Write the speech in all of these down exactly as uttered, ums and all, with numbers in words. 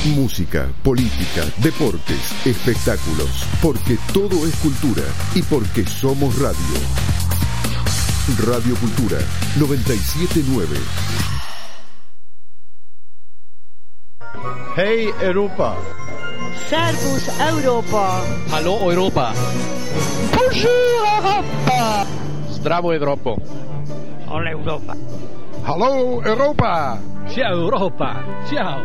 Música, política, deportes, espectáculos, porque todo es cultura y porque somos radio. Radio Cultura noventa y siete punto nueve. Hey Europa. Servus Europa. Hallo Europa. Bonjour Europa. Zdravo Europa. Hola Europa. Hallo Europa. Ciao Europa. Ciao.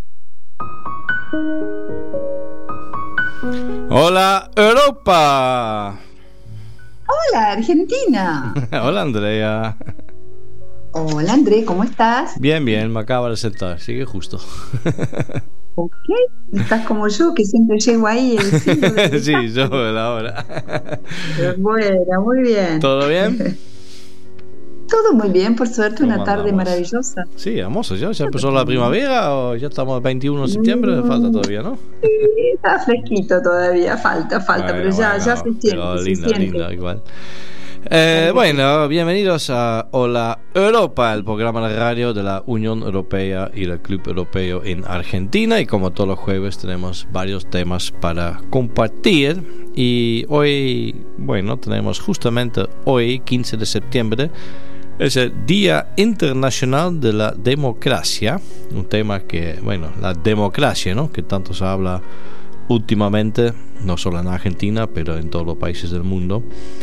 Hola Europa. Hola Argentina. Hola Andrea. Hola André, ¿cómo estás? Bien, bien, me acabo de sentar, sigue justo. Ok, estás como yo, que siempre llego ahí. El sí, yo la hora. Bueno, muy bien. ¿Todo bien? Todo muy bien, por suerte, una tarde andamos? Maravillosa. Sí, hermoso, ¿ya? ¿Ya empezó la primavera o ya estamos el veintiuno de septiembre? Mm, falta todavía, ¿no? Sí, está fresquito todavía, falta, falta, bueno, pero ya, bueno, ya se siente. Pero linda, se siente. linda, igual. Eh, bueno, bienvenidos a Hola Europa, el programa de radio de la Unión Europea y del Club Europeo en Argentina. Y como todos los jueves tenemos varios temas para compartir. Y hoy, bueno, tenemos justamente hoy, quince de septiembre, es el Día Internacional de la Democracia. Un tema que, bueno, la democracia, ¿no? Que tanto se habla últimamente, no solo en Argentina, pero en todos los países del mundo.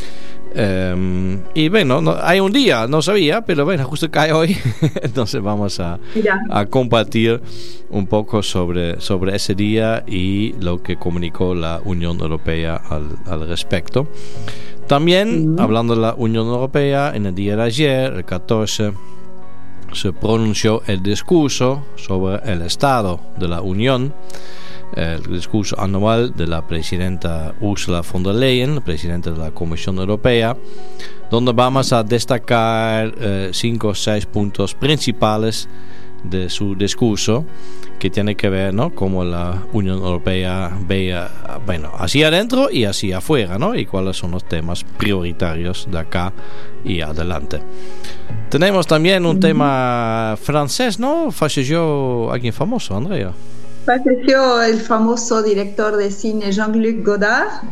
Um, y bueno, no, hay un día, no sabía, pero bueno, justo cae hoy. Entonces vamos a, a compartir un poco sobre, sobre ese día y lo que comunicó la Unión Europea al, al respecto. También, mm. hablando de la Unión Europea, en el día de ayer, el catorce, se pronunció el discurso sobre el Estado de la Unión, el discurso anual de la presidenta Ursula von der Leyen, presidenta de la Comisión Europea, donde vamos a destacar eh, cinco o seis puntos principales de su discurso, que tiene que ver, ¿no?, cómo la Unión Europea ve, bueno, hacia adentro y hacia afuera, ¿no?, y cuáles son los temas prioritarios de acá y adelante. Tenemos también un mm. tema francés, ¿no? Falleció alguien famoso, Andrea. Falleció el famoso director de cine Jean-Luc Godard,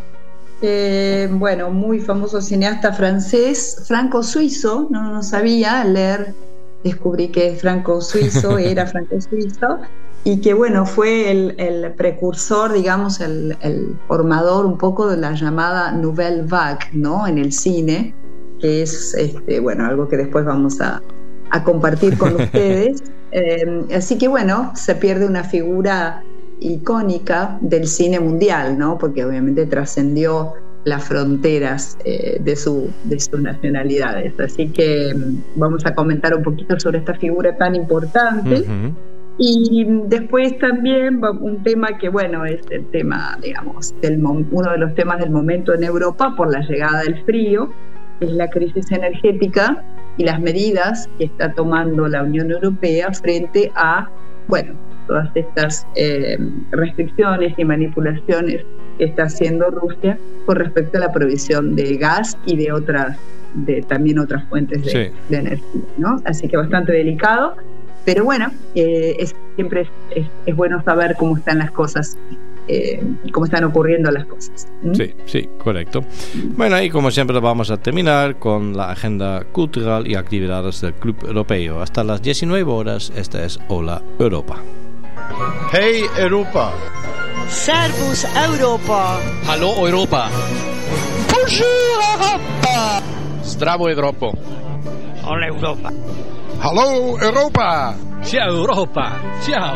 eh, bueno, muy famoso cineasta francés, franco-suizo, no, no sabía leer, descubrí que es franco-suizo, era franco-suizo, y que bueno, fue el, el precursor, digamos, el, el formador un poco de la llamada Nouvelle Vague, ¿no?, en el cine, que es, este, bueno, algo que después vamos a, a compartir con ustedes. Eh, así que bueno, se pierde una figura icónica del cine mundial, ¿no? Porque obviamente trascendió las fronteras eh, de, su, de sus nacionalidades. Así que vamos a comentar un poquito sobre esta figura tan importante. Uh-huh. Y después también un tema que, bueno, es el tema, digamos, del, uno de los temas del momento en Europa por la llegada del frío, es la crisis energética y las medidas que está tomando la Unión Europea frente a, bueno, todas estas eh, restricciones y manipulaciones que está haciendo Rusia con respecto a la provisión de gas y de otras, de también otras fuentes de, sí. de energía, ¿no? Así que bastante delicado, pero bueno, eh, es, siempre es, es, es bueno saber cómo están las cosas. Eh, cómo están ocurriendo las cosas. ¿Mm? Sí, sí, correcto. Bueno, y como siempre vamos a terminar con la agenda cultural y actividades del Club Europeo. Hasta las diecinueve horas, esta es Hola Europa. Hey Europa. Servus Europa. Hallo Europa. Bonjour Europa. Zdravo Europa. Hola Europa. Hallo Europa. Ciao Europa. Ciao.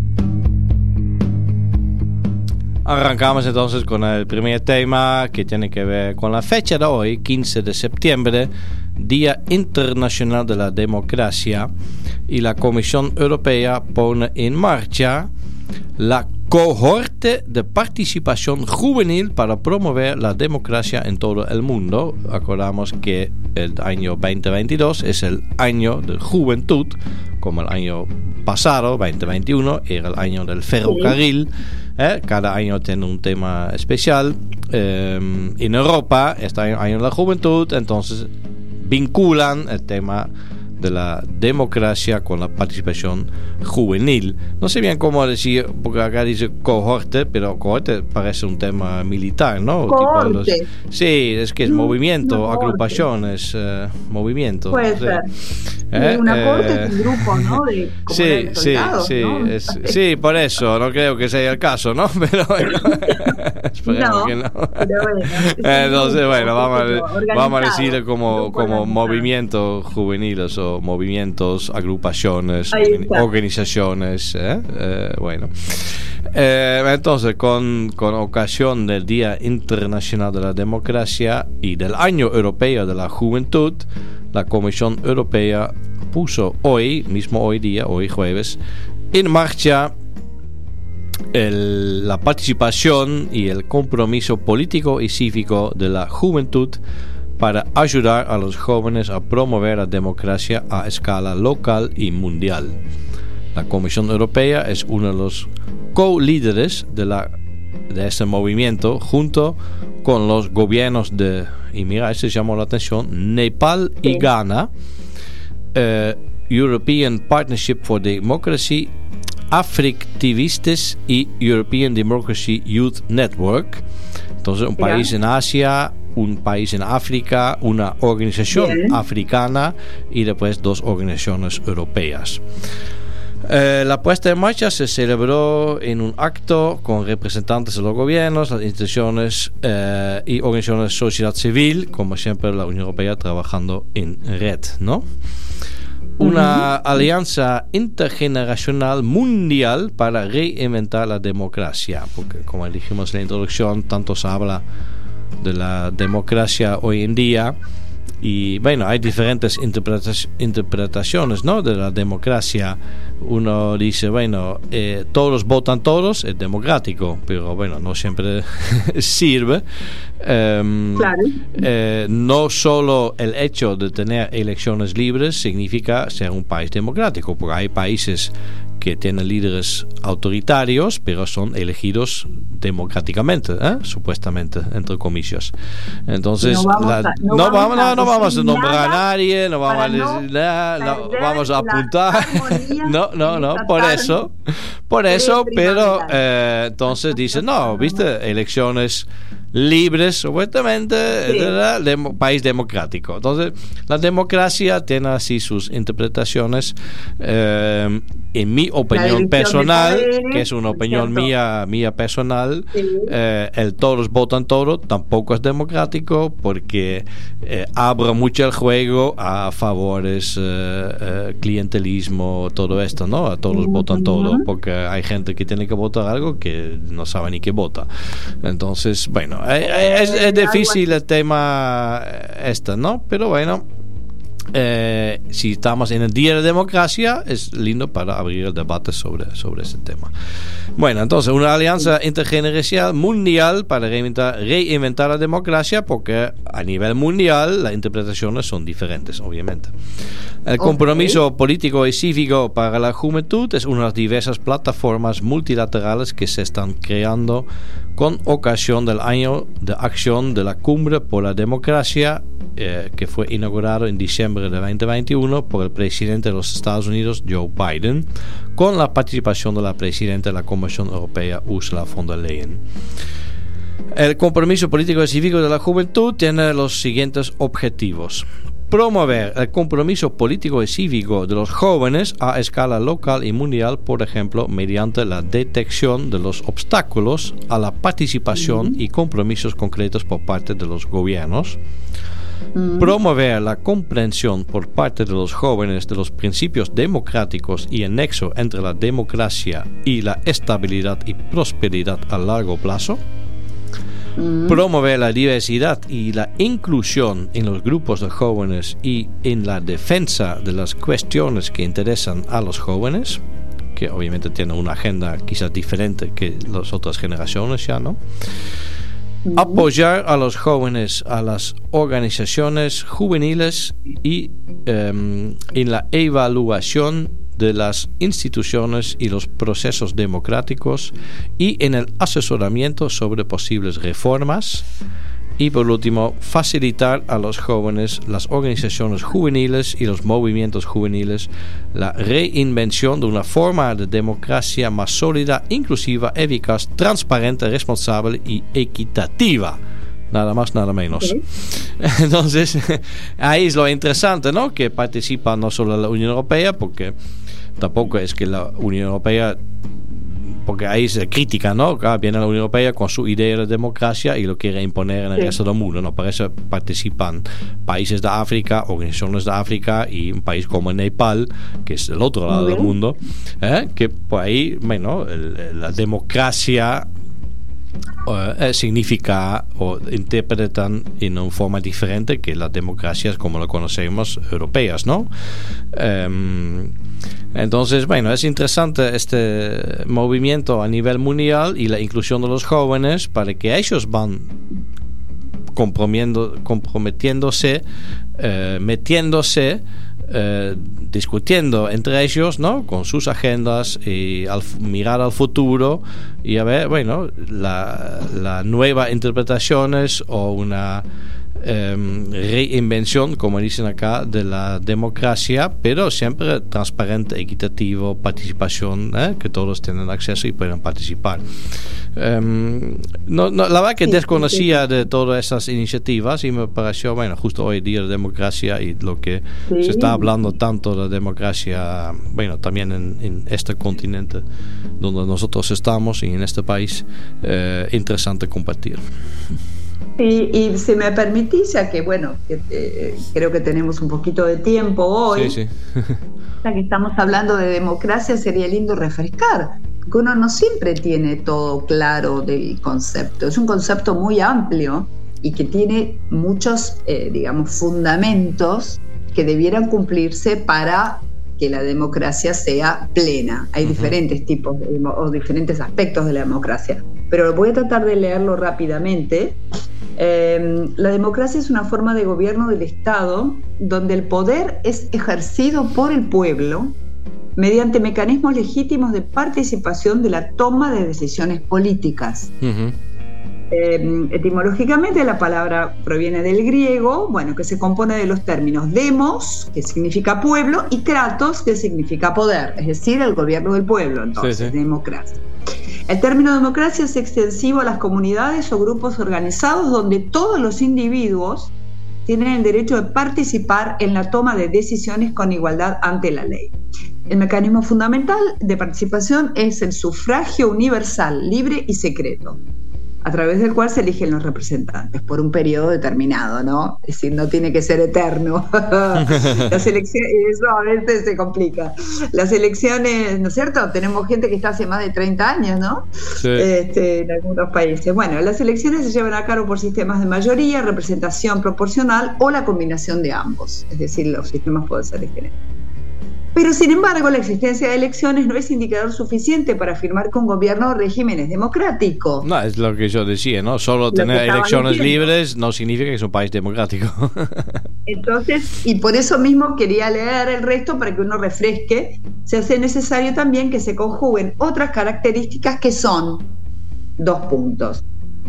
Arrancamos entonces con el primer tema, que tiene que ver con la fecha de hoy, quince de septiembre, Día Internacional de la Democracia, y la Comisión Europea pone en marcha la cohorte de participación juvenil para promover la democracia en todo el mundo. Acordamos que el año veinte veintidós es el año de juventud, como el año pasado, veinte veintiuno, era el año del ferrocarril. ¿Eh? Cada año tiene un tema especial. Eh, en Europa está el año de la juventud, entonces vinculan el tema de la democracia con la participación juvenil. No sé bien cómo decir, porque acá dice cohorte, pero cohorte parece un tema militar, ¿no? Cohorte. Tipo los, sí, es que es movimiento, no, agrupaciones, eh, movimiento. Puede no sé. ser. Eh, una eh, corte es un grupo, ¿no? De, como sí, de soldados, sí, ¿no? sí, es, sí, por eso, no creo que sea el caso, ¿no? Pero bueno, esperemos no, que no. Pero bueno, es un Entonces, grupo, bueno, vamos organizado, a, vamos a decir como, grupo como organizado. movimientos juveniles o movimientos, agrupaciones, Ahí está. organizaciones, ¿eh? Eh, bueno. Eh, entonces, con, con ocasión del Día Internacional de la Democracia y del Año Europeo de la Juventud, la Comisión Europea puso hoy, mismo hoy día, hoy jueves, en marcha el, la participación y el compromiso político y cívico de la juventud para ayudar a los jóvenes a promover la democracia a escala local y mundial. La Comisión Europea es uno de los co-líderes de, la, de este movimiento junto con los gobiernos de, y mira, este llamó la atención, Nepal y Ghana, eh, European Partnership for Democracy, Africtivistes y European Democracy Youth Network. Entonces, un Mira. país en Asia, un país en África, una organización Bien. africana y después dos organizaciones europeas. Eh, la puesta en marcha se celebró en un acto con representantes de los gobiernos, las instituciones eh, y organizaciones de sociedad civil, como siempre la Unión Europea trabajando en red, ¿no? Una uh-huh. alianza intergeneracional mundial para reinventar la democracia, porque como dijimos en la introducción, tanto se habla de la democracia hoy en día. Y bueno, hay diferentes interpreta- interpretaciones, ¿no? De la democracia. Uno dice, bueno, eh, todos votan todos, es democrático, pero bueno, no siempre sirve. Um, claro. eh, no solo el hecho de tener elecciones libres significa ser un país democrático, porque hay países que tienen líderes autoritarios, pero son elegidos democráticamente, ¿eh? Supuestamente, entre comillas. Entonces, no vamos, la, a, no no vamos, vamos, no, no vamos a nombrar a nada nadie, no vamos a no decir nada, no, vamos a apuntar. No, no, no, por eso, por eso, pero eh, entonces dice, no, viste, elecciones libres, supuestamente, sí. de, de, país democrático. Entonces, la democracia tiene así sus interpretaciones. Eh, en mi opinión personal, poderes, que es una opinión mía, mía personal, sí. eh, el todos votan todos tampoco es democrático porque eh, abre mucho el juego a favores, eh, eh, clientelismo, todo esto, ¿no? A todos uh-huh. votan todo, porque hay gente que tiene que votar algo que no sabe ni qué vota. Entonces, bueno, es, es difícil el tema este, ¿no? Pero bueno, eh, si estamos en el Día de la Democracia, es lindo para abrir el debate sobre, sobre ese tema. Bueno, entonces, una alianza intergeneracional mundial para reinventar, reinventar la democracia, porque a nivel mundial las interpretaciones son diferentes, obviamente. El compromiso okay. político y cívico para la juventud es una de las diversas plataformas multilaterales que se están creando con ocasión del año de acción de la Cumbre por la Democracia, eh, que fue inaugurado en diciembre de veinte veintiuno por el presidente de los Estados Unidos, Joe Biden, con la participación de la presidenta de la Comisión Europea, Ursula von der Leyen. El compromiso político y cívico de la juventud tiene los siguientes objetivos: promover el compromiso político y cívico de los jóvenes a escala local y mundial, por ejemplo, mediante la detección de los obstáculos a la participación uh-huh. y compromisos concretos por parte de los gobiernos. Uh-huh. Promover la comprensión por parte de los jóvenes de los principios democráticos y el nexo entre la democracia y la estabilidad y prosperidad a largo plazo. Mm. Promover la diversidad y la inclusión en los grupos de jóvenes y en la defensa de las cuestiones que interesan a los jóvenes, que obviamente tienen una agenda quizás diferente que las otras generaciones ya, ¿no? Mm. Apoyar a los jóvenes, a las organizaciones juveniles y um, en la evaluación de las instituciones y los procesos democráticos y en el asesoramiento sobre posibles reformas Y por último, facilitar a los jóvenes, las organizaciones juveniles y los movimientos juveniles la reinvención de una forma de democracia más sólida, inclusiva, eficaz, transparente, responsable y equitativa. Nada más, nada menos. Okay. Entonces, ahí es lo interesante, ¿no? Que participa no solo la Unión Europea, porque tampoco es que la Unión Europea, porque ahí se critica, ¿no? Claro, viene la Unión Europea con su idea de democracia y lo quiere imponer en el sí. resto del mundo, ¿no? Para eso participan países de África, organizaciones de África y un país como Nepal, que es el otro lado del mundo, ¿eh? Que por ahí, bueno, el, la democracia Uh, significa o interpretan en una forma diferente que las democracias como lo conocemos europeas, ¿no? Um, entonces, bueno, es interesante este movimiento a nivel mundial y la inclusión de los jóvenes para que ellos van comprometiéndose, uh, metiéndose, Uh, discutiendo entre ellos, ¿no? Con sus agendas y al mirar al futuro y a ver, bueno, la, la nueva interpretaciones o una um, reinvención, como dicen acá, de la democracia, pero siempre transparente, equitativo, participación, ¿eh? Que todos tienen acceso y pueden participar. Um, no, no, la verdad que sí, desconocía sí, sí. de todas esas iniciativas y me pareció, bueno, justo hoy día de democracia y lo que sí. se está hablando tanto de democracia, bueno, también en, en este continente donde nosotros estamos y en este país, eh, interesante compartir. Y, y si me permitís, ya que bueno, que, eh, creo que tenemos un poquito de tiempo hoy, sí, sí. ya que estamos hablando de democracia, sería lindo refrescar, porque uno no siempre tiene todo claro del concepto. Es un concepto muy amplio y que tiene muchos, eh, digamos, fundamentos que debieran cumplirse para que la democracia sea plena. Hay uh-huh. diferentes tipos de, o diferentes aspectos de la democracia, pero voy a tratar de leerlo rápidamente. Eh, la democracia es una forma de gobierno del Estado donde el poder es ejercido por el pueblo mediante mecanismos legítimos de participación de la toma de decisiones políticas. Uh-huh. Eh, etimológicamente la palabra proviene del griego, bueno, que se compone de los términos demos, que significa pueblo, y kratos, que significa poder, es decir, el gobierno del pueblo, entonces, sí, sí. democracia. El término democracia es extensivo a las comunidades o grupos organizados donde todos los individuos tienen el derecho de participar en la toma de decisiones con igualdad ante la ley. El mecanismo fundamental de participación es el sufragio universal, libre y secreto, a través del cual se eligen los representantes por un periodo determinado, ¿no? Es decir, no tiene que ser eterno. Las elecciones, eso a veces se complica. Las elecciones, ¿no es cierto? Tenemos gente que está hace más de treinta años, ¿no? Sí. Este, en algunos países. Bueno, las elecciones se llevan a cabo por sistemas de mayoría, representación proporcional o la combinación de ambos. Es decir, los sistemas pueden ser diferentes. Pero, sin embargo, la existencia de elecciones no es indicador suficiente para afirmar que un gobierno o régimen es democrático. No, es lo que yo decía, ¿no? Solo tener elecciones diciendo. libres no significa que es un país democrático. Entonces, y por eso mismo quería leer el resto para que uno refresque. Se hace necesario también que se conjuguen otras características que son dos puntos.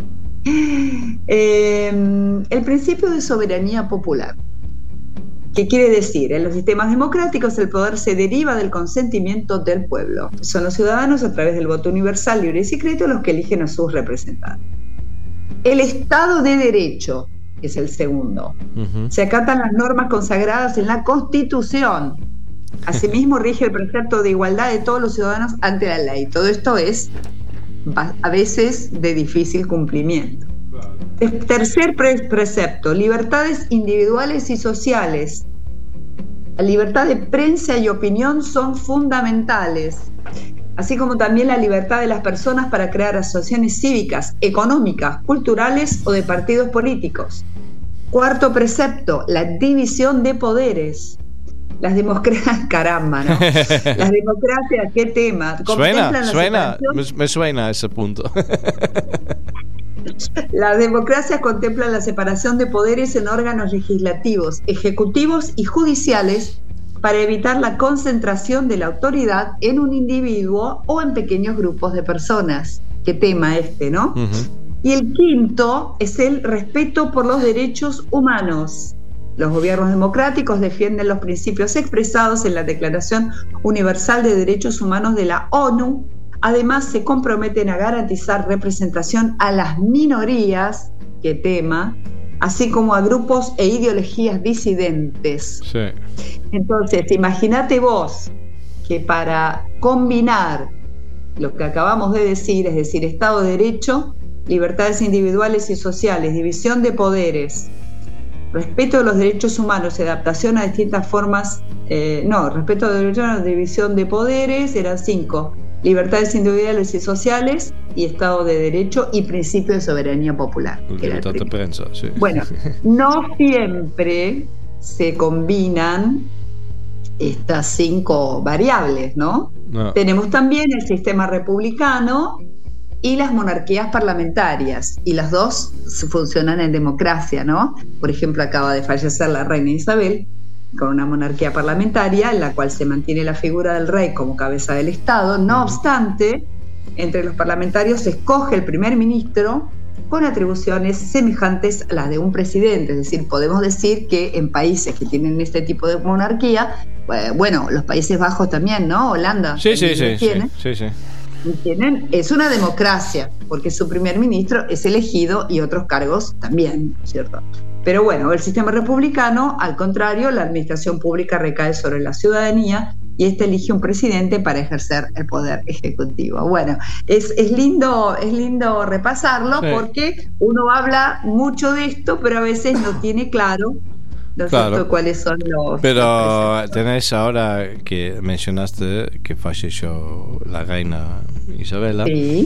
Eh, el principio de soberanía popular. ¿Qué quiere decir? En los sistemas democráticos el poder se deriva del consentimiento del pueblo. Son los ciudadanos a través del voto universal, libre y secreto los que eligen a sus representantes. El Estado de Derecho, que es el segundo. Uh-huh. Se acatan las normas consagradas en la Constitución. Asimismo rige el precepto de igualdad de todos los ciudadanos ante la ley. Todo esto es a veces de difícil cumplimiento. Tercer precepto, libertades individuales y sociales. La libertad de prensa y opinión son fundamentales, así como también la libertad de las personas para crear asociaciones cívicas, económicas, culturales o de partidos políticos. Cuarto precepto, la división de poderes. Las democracias, caramba, ¿no? Las democracias, ¿qué tema? Suena, suena, me, me suena ese punto. Las democracias contemplan la separación de poderes en órganos legislativos, ejecutivos y judiciales para evitar la concentración de la autoridad en un individuo o en pequeños grupos de personas. Qué tema este, ¿no? Uh-huh. Y el quinto es el respeto por los derechos humanos. Los gobiernos democráticos defienden los principios expresados en la Declaración Universal de Derechos Humanos de la ONU. Además, se comprometen a garantizar representación a las minorías, qué tema, así como a grupos e ideologías disidentes. Sí. Entonces, imagínate vos que para combinar lo que acabamos de decir, es decir, Estado de Derecho, libertades individuales y sociales, división de poderes, respeto de los derechos humanos y adaptación a distintas formas, eh, no, respeto de los derechos humanos, división de poderes, eran cinco, libertades individuales y sociales y Estado de Derecho y principio de soberanía popular. Libertad de prensa, sí. Bueno, no siempre se combinan estas cinco variables, ¿no? No. Tenemos también el sistema republicano y las monarquías parlamentarias, y las dos funcionan en democracia, ¿no? Por ejemplo, acaba de fallecer la reina Isabel, con una monarquía parlamentaria en la cual se mantiene la figura del rey como cabeza del Estado. No obstante, entre los parlamentarios se escoge el primer ministro con atribuciones semejantes a las de un presidente. Es decir, podemos decir que en países que tienen este tipo de monarquía, bueno, los Países Bajos también, ¿no? Holanda. Sí, sí, sí, sí, sí, sí. Tienen, es una democracia, porque su primer ministro es elegido y otros cargos también, ¿cierto? Pero bueno, el sistema republicano, al contrario, la administración pública recae sobre la ciudadanía y ésta elige un presidente para ejercer el poder ejecutivo. Bueno, es, es lindo, es lindo repasarlo, sí, porque uno habla mucho de esto, pero a veces no tiene claro, ¿no es claro, cierto?, cuáles son los... Pero tenés ahora que mencionaste que falleció la reina Isabela, sí,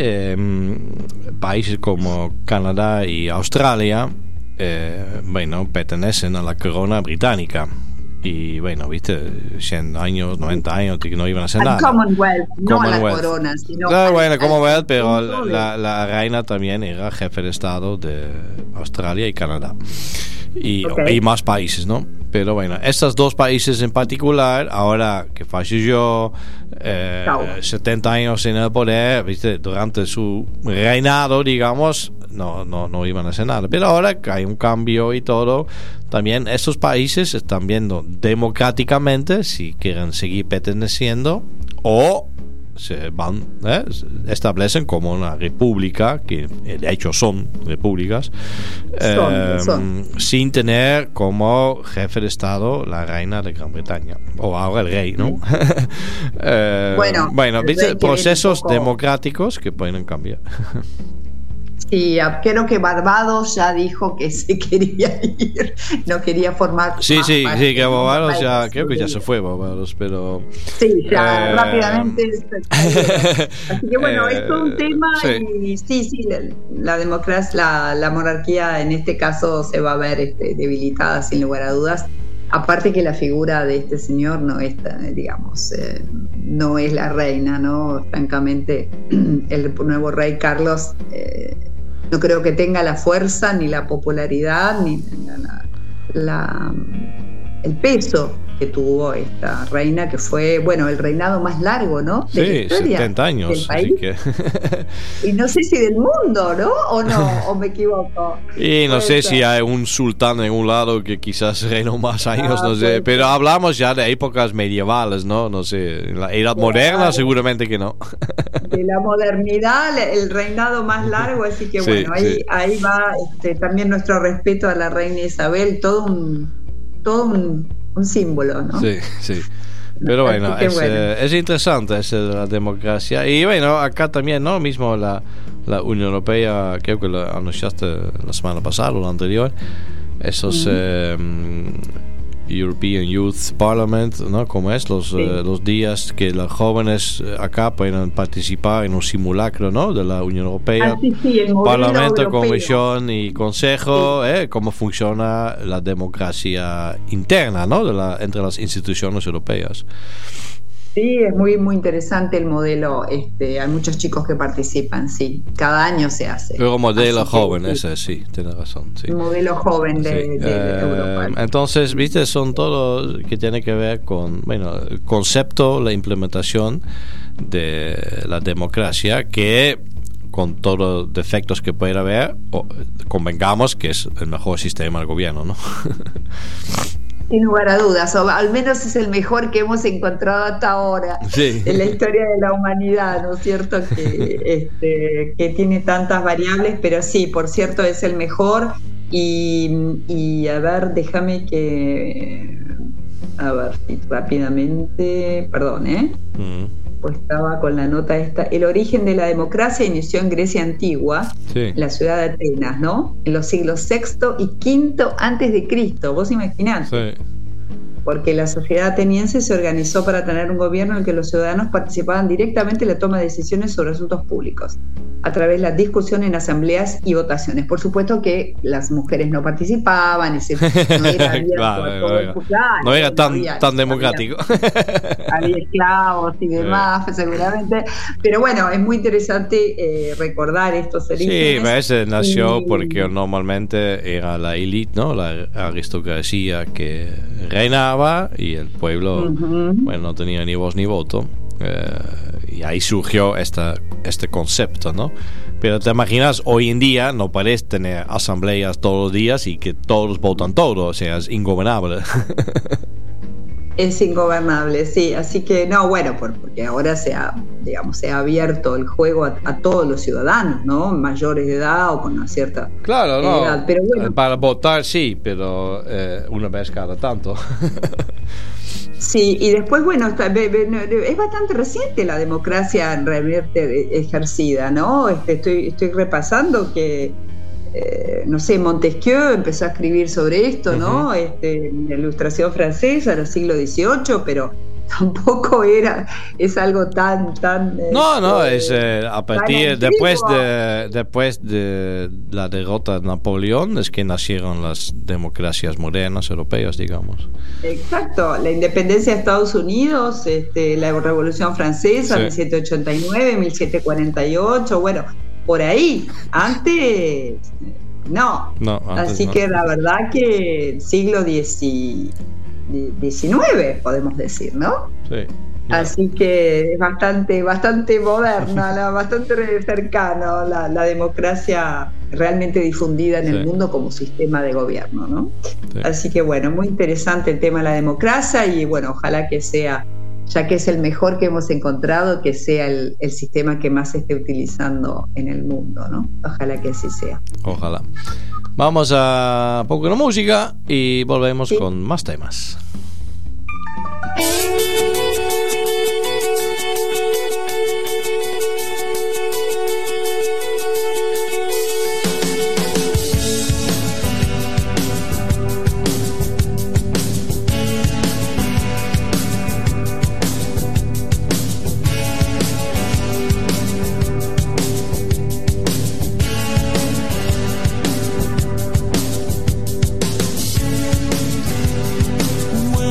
eh, países como Canadá y Australia, eh, bueno, pertenecen a la corona británica. Y bueno, viste, cien años, noventa años que no iban a hacer al nada. Commonwealth, no Commonwealth. a la corona, sino claro, al, bueno, al Commonwealth, pero al la, la reina también era jefe de Estado de Australia y Canadá. Y, okay, y más países, ¿no? Pero bueno, estos dos países en particular, ahora que falleció, eh, setenta años en el poder, ¿viste? Durante su reinado, digamos, no, no, no iban a hacer nada. Pero ahora que hay un cambio y todo, también estos países están viendo democráticamente si quieren seguir perteneciendo o se van, ¿eh? establecen como una república, que de hecho son repúblicas, son, eh, son. sin tener como jefe de Estado la reina de Gran Bretaña, o ahora el rey, ¿no? eh, bueno, bueno ¿viste? Procesos poco... democráticos que pueden cambiar. Sí, creo que Barbados ya dijo que se quería ir, no quería formar. Sí, sí, sí, que Barbados ya, creo que ya se fue Barbados, pero. Sí, ya eh... rápidamente. Así que bueno, eh... es todo un tema, sí, y sí, sí, la, la democracia, la, la monarquía en este caso se va a ver este, debilitada sin lugar a dudas. Aparte que la figura de este señor no es, digamos, eh, no es la reina, ¿no? Francamente, el nuevo rey Carlos eh, no creo que tenga la fuerza, ni la popularidad, ni la, la, el peso que tuvo esta reina, que fue, bueno, el reinado más largo, ¿no? De sí, setenta años. Del país. Así que... y no sé si del mundo, ¿no? ¿O no? ¿O me equivoco? Y no sé ser. si hay un sultán en un lado que quizás reinó más años, ah, no sé. Pero ser. hablamos ya de épocas medievales, ¿no? No sé. En la edad sí, moderna, claro, seguramente que no. De la modernidad, el reinado más largo, así que sí, bueno, ahí, sí. ahí va este, también nuestro respeto a la reina Isabel, todo un, todo un un símbolo, ¿no? Sí, sí. Pero bueno, es, bueno. Eh, es interesante es la democracia. Y bueno, acá también, ¿no? Mismo la, la Unión Europea, creo que lo anunciaste la semana pasada o la anterior, esos mm. eh, European Youth Parliament, ¿no? Como es, los, sí. eh, los días que los jóvenes acá pueden participar en un simulacro, ¿no? De la Unión Europea, ah, sí, sí, el Parlamento, europeo. Comisión y Consejo, sí. eh, cómo funciona la democracia interna, ¿no? De la, entre las instituciones europeas. Sí, es muy muy interesante el modelo. Este, hay muchos chicos que participan, sí. Cada año se hace. Pero modelo Así joven, que, ese sí, tiene razón. Sí. El modelo joven de, sí. de, de eh, Europa. Entonces, viste, son todos que tiene que ver con, bueno, el concepto, la implementación de la democracia, que con todos los defectos que pueda haber, o, convengamos que es el mejor sistema de gobierno, ¿no? Sin lugar a dudas, o al menos es el mejor que hemos encontrado hasta ahora sí. en la historia de la humanidad, ¿no es cierto? Que, este, que tiene tantas variables, pero sí, por cierto, es el mejor. Y, y a ver, déjame que... A ver, rápidamente, perdón, ¿eh? Mm. Pues estaba con la nota esta. El origen de la democracia inició en Grecia antigua, sí. La ciudad de Atenas, ¿no? En los siglos sexto y quinto antes de Cristo. Vos imaginás. Sí. Porque la sociedad ateniense se organizó para tener un gobierno en el que los ciudadanos participaban directamente en la toma de decisiones sobre asuntos públicos, a través de la discusión en asambleas y votaciones. Por supuesto que las mujeres no participaban, y se, no era abierto claro, a todo el, claro, no era tan, no había, tan democrático. Había, había esclavos y demás, sí. seguramente. Pero bueno, es muy interesante eh, recordar estos orígenes. Sí, ese nació y... porque normalmente era la élite, ¿no? La aristocracia que reinaba y el pueblo, uh-huh. bueno, no tenía ni voz ni voto. Eh, y ahí surgió esta, este concepto, ¿no? Pero te imaginas, hoy en día no puedes tener asambleas todos los días y que todos votan todo, o sea, es ingobernable. Es ingobernable, sí, así que no, bueno, porque ahora se ha, digamos, se ha abierto el juego a, a todos los ciudadanos, ¿no? Mayores de edad o con una cierta claro, no, edad, pero bueno. Para votar sí, pero eh, una vez cada tanto. Sí, y después, bueno, está, es bastante reciente la democracia realmente ejercida, ¿no? Este, estoy, estoy repasando que, eh, no sé, Montesquieu empezó a escribir sobre esto, ¿no? Uh-huh. Este, la Ilustración francesa del siglo dieciocho, pero tampoco era, es algo tan, tan... No, este, no, es eh, a partir, después de, después de la derrota de Napoleón, es que nacieron las democracias modernas europeas, digamos. Exacto, la independencia de Estados Unidos, este, la Revolución Francesa, sí. mil setecientos ochenta y nueve, mil setecientos cuarenta y ocho, bueno, por ahí, antes... No, no antes así no. Que la verdad que el siglo diecinueve podemos decir, ¿no? Sí. Así que es bastante, bastante moderna, la, bastante cercano la, la democracia realmente difundida en sí. el mundo como sistema de gobierno, ¿no? Sí. Así que bueno, muy interesante el tema de la democracia y bueno, ojalá que sea, ya que es el mejor que hemos encontrado, que sea el, el sistema que más se esté utilizando en el mundo, ¿no? Ojalá que así sea. Ojalá. Vamos a un poco de música y volvemos sí. con más temas. When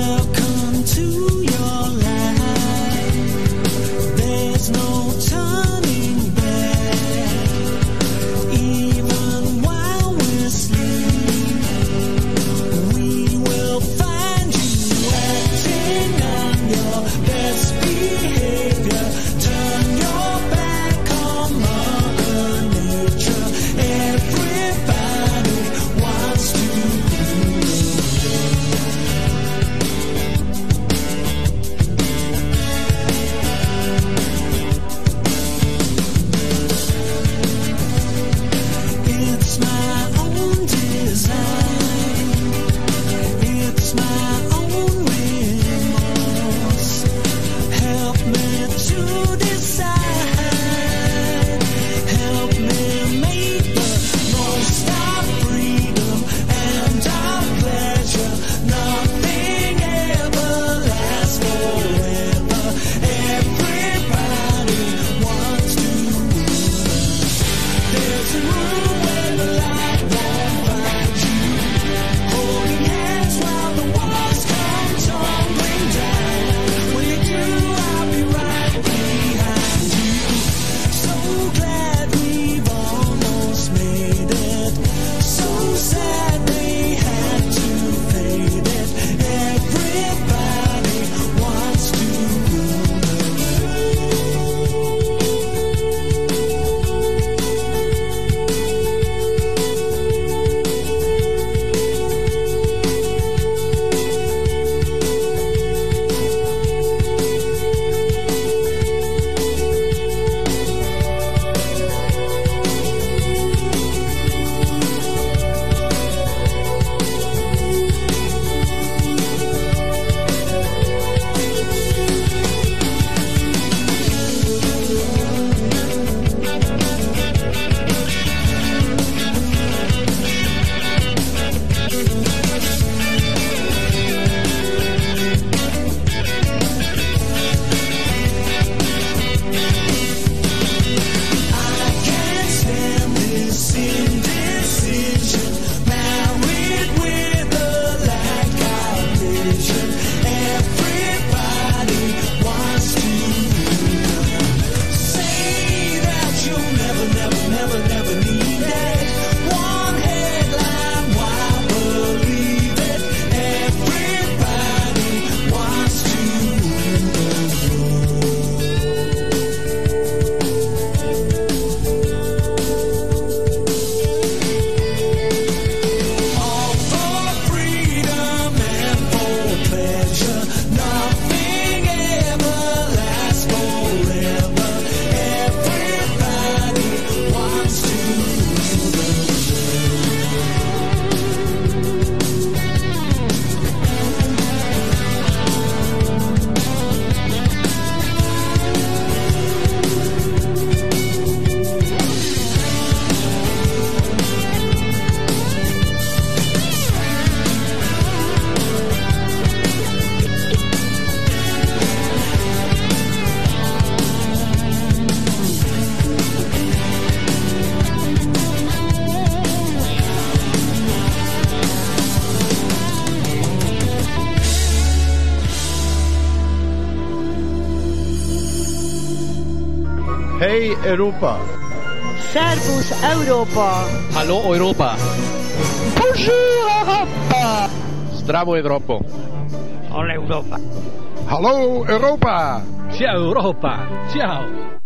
Hey Europa. Servus Europa. Hallo Europa. Bonjour Europa. Zdravo Evropo. Hola Europa. Hallo Europa. Ciao Europa. Ciao.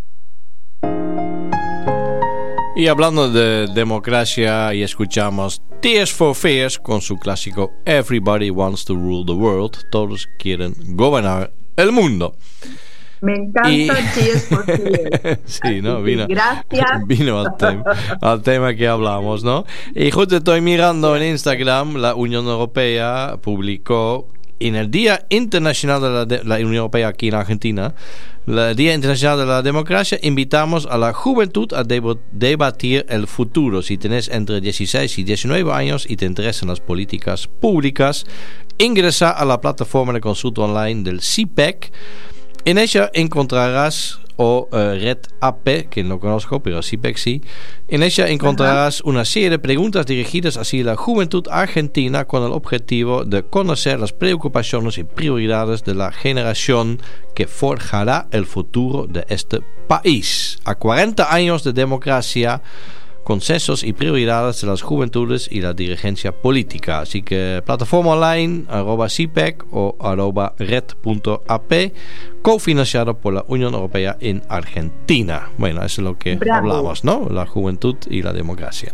Y hablando de democracia, y escuchamos Tears for Fears con su clásico Everybody Wants to Rule the World. Todos quieren gobernar el mundo. Me encanta Y- Tears for Fears. Sí, ¿no? Vino, Gracias. vino al, tem- al tema que hablamos, ¿no? Y justo estoy mirando en Instagram, la Unión Europea publicó en el Día Internacional de la, de- la Unión Europea aquí en Argentina, el Día Internacional de la Democracia, invitamos a la juventud a debo- debatir el futuro. Si tenés entre dieciséis y diecinueve años y te interesan las políticas públicas, ingresa a la plataforma de consulta online del C I P E C. En ella encontrarás, o eh, Red A P, que no conozco, pero C I P E C sí. En ella encontrarás una serie de preguntas dirigidas hacia la juventud argentina con el objetivo de conocer las preocupaciones y prioridades de la generación que forjará el futuro de este país. A cuarenta años de democracia, consensos y prioridades de las juventudes y la dirigencia política. Así que plataforma online arroba C I P E C o arroba red.ap, cofinanciado por la Unión Europea en Argentina. Bueno, eso es lo que Bravo. hablamos, ¿no? La juventud y la democracia.